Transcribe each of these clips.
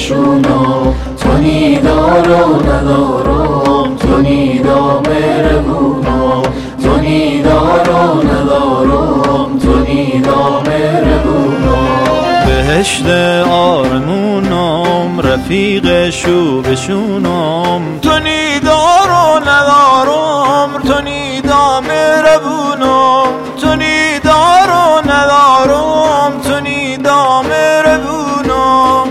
شونا، تو نیدار و ندارم، تو نیدا مهربونا، تو نیدار و ندارم، تو نیدا مهربونا. بهشت آرمونم رفیق شوبشونم، تو نیدار و ندارم، تو نیدا مهربونم، تو نیدار و ندارم، تو نیدا مهربونم.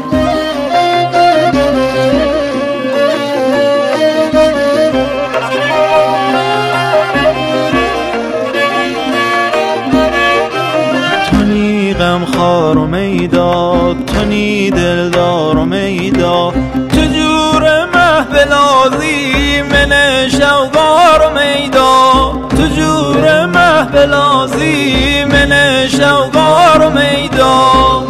تو نی غمخوار و میدا، تو نی دلدار و میدا، تو جور محبلازی من شوقار و میدا، تو جور محبلازی من شوقار و میدا.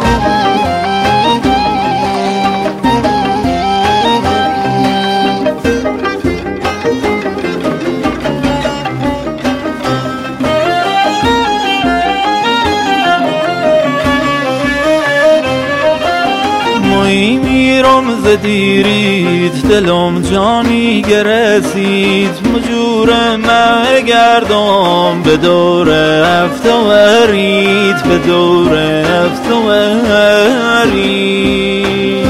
میرم ز دیریت دلم جانی گرسید، مجور مه گردم به دور هفته ورید، به دور هفته ورید.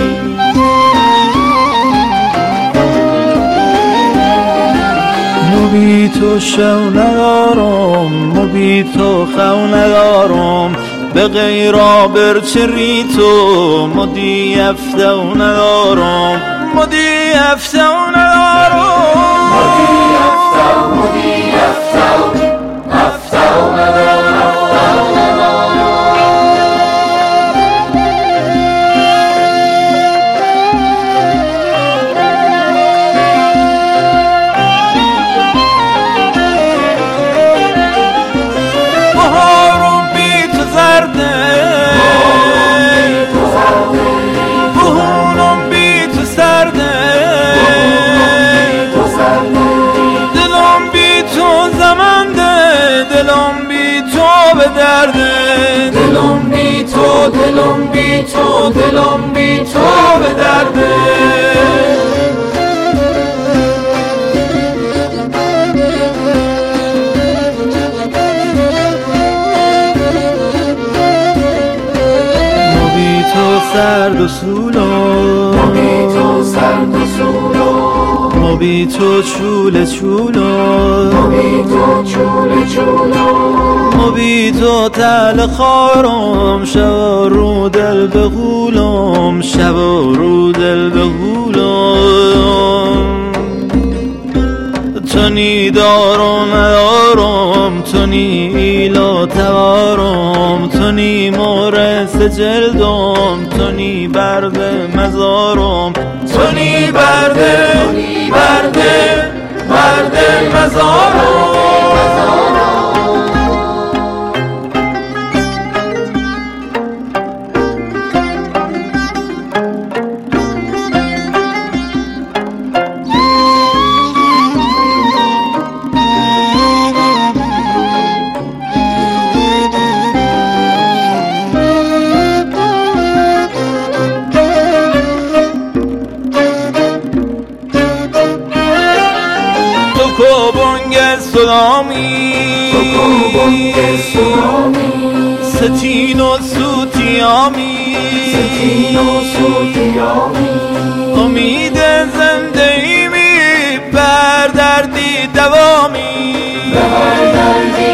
مبی تو شو ندارم، مبی تو خو ندارم، به غیرا برچری تو مدی افته و ندارم، مدی افته و ندارم، مدی افته و مدی افته و افته و ندارم. دلم بی تو به درده، دلم بی تو، دلم بی تو، دلم بی تو به درده. مبی تو سرد و سولو، مبی تو سرد و سولو، مبی تو چوله چولو، مبی تو چوله چولو، مبی تو تل خارم، شب رو دل بغولم، شب رو دل بغولم. تو نیدار و ندارم، تو نی ایلا توارم، تو نی مورس جلدم، تو نی برد مزارم، تو نی برد مزارم. بانگ سلامی، ستین و سوتیامی، امید زنده ایمی بر دردی دوامی،